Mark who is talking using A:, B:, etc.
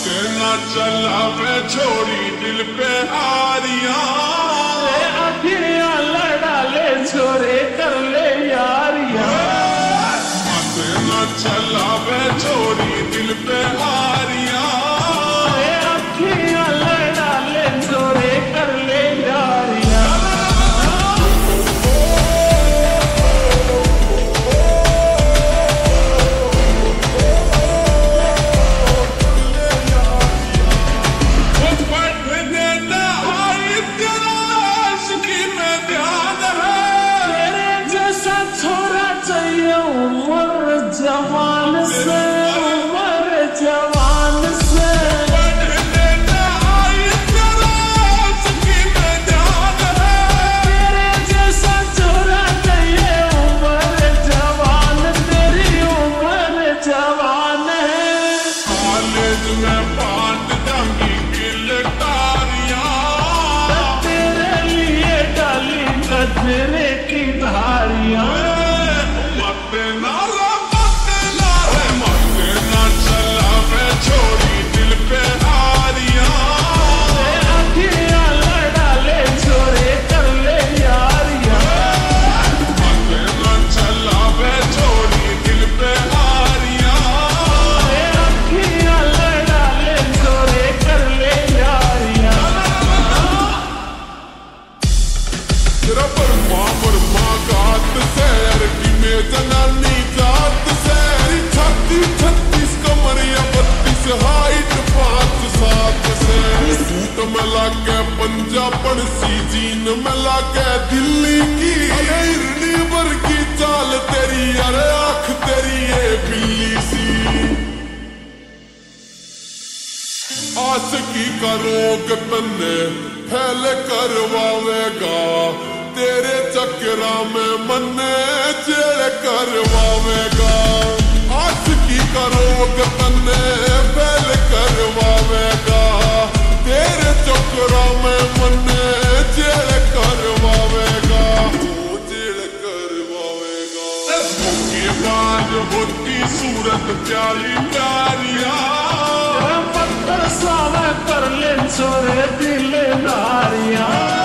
A: ना चला वे छोड़ी दिल पे हारियां
B: अखियां लड़ा ले छोरे कर ले यारियां
A: ना चला वे छोड़ी दिल पे हारियां
B: अखियां लड़ा ले छोरे कर ले यारियां जवान से उमर जवान से
A: बढ़ने ना आई तेरा सकीन जान है
B: तेरे जैसा छोरा चाहिए उमर जवान तेरी उमर जवान है
A: कॉलेज में बांट जाऊंगी गिलटारियां
B: तेरे लिए डाली कचरे की धारियां
A: जनानी जात से छत्तीस कमरिया 32 हाइट 5'7" से सूट में लागे पंजाबन सी जीन में लागे दिल्ली की हिरनी वर्गी चाल तेरी अरे आँख तेरी ये बिल्ली सी आशिकी का रोग तन्ने फैल करवावेगा तेरे चक्रा में मन्ने जेल करवावेगा आशिकी का रोग तन्ने फैल करवावेगा तेरे चक्रा में मन्ने जेल करवावेगा जेल करवावेगा के बाद होती सूरत प्यारी प्यारियां
B: पत्थर सावे कर ले छोरे दिल नारियां